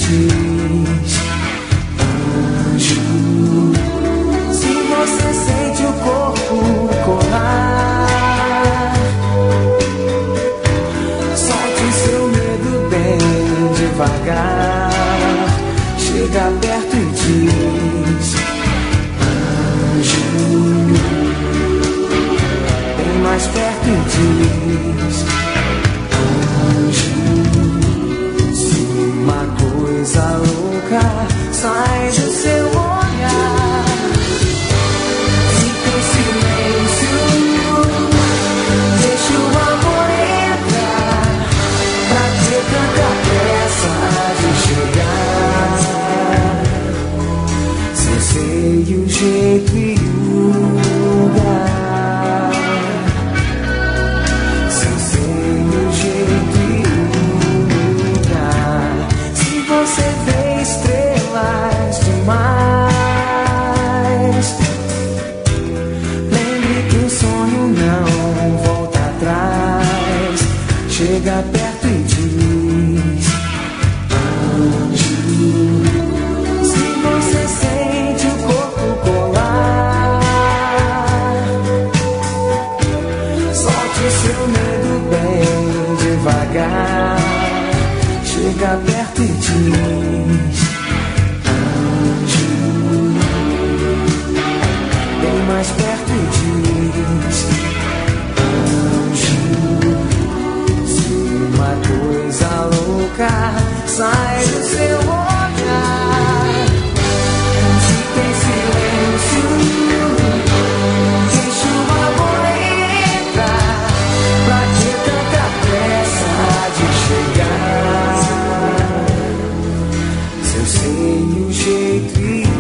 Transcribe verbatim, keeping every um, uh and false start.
diz: anjo, se você sente o corpo colar, solte seu medo bem devagar. Chega perto e diz: anjo, vem mais perto e diz: anjo, se uma coisa louca sai do seu olhar, fica em silêncio, deixa o amor entrar, pra ter tanta pressa de chegar. Se eu sei o jeito e o lugar, se eu sei o jeito e o lugar, se você vê estrelas demais, lembre que o sonho não volta atrás. Chega perto e diz: anjo, se você sente o corpo colar, solte seu medo bem devagar. Chega perto e diz: anjo, vem mais perto e diz: anjo, se uma coisa louca sai do seu olhar, fica em silêncio, deixa o amor entrar, pra que tanta pressa de chegar. Se eu sei o jeito e